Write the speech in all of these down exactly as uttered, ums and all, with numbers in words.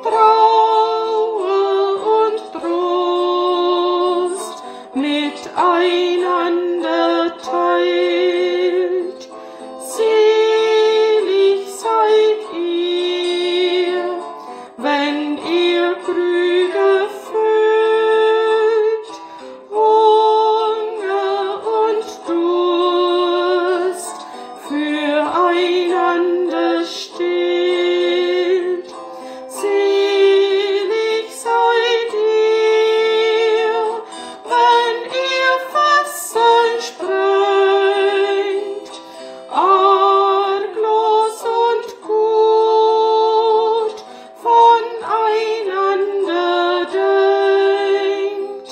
Trauer und Trost miteinander teilt. Selig seid ihr, wenn ihr Krüge füllt, Hunger und Durst füreinander stillt. Selig seid ihr, wenn ihr Fesseln sprengt, arglos und gut voneinander denkt.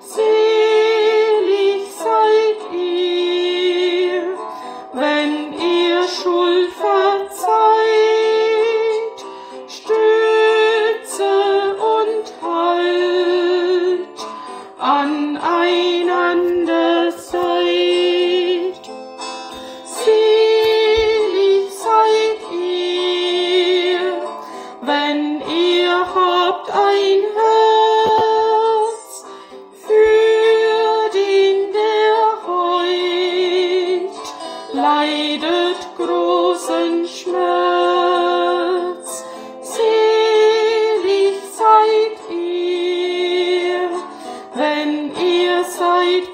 Selig seid ihr, wenn ihr Schuld verzeiht, Stütze und Halt aneinander seid. Selig seid ihr, wenn ihr habt ein Herz für den, der heut leidet großen Schmerz. Selig seid ihr, wenn ihr seid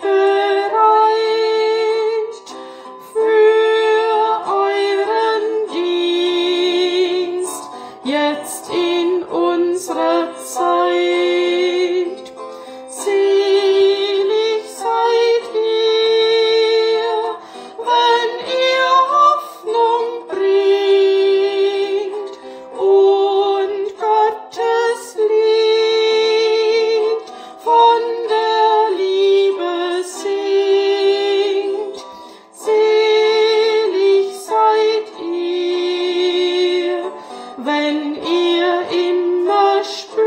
bereit für euren Dienst, jetzt in unserer Zeit. Selig seid ihr, wenn ihr Hoffnung bringt und Gottes Lied von der Liebe singt. Selig seid ihr, wenn ihr immer spürt,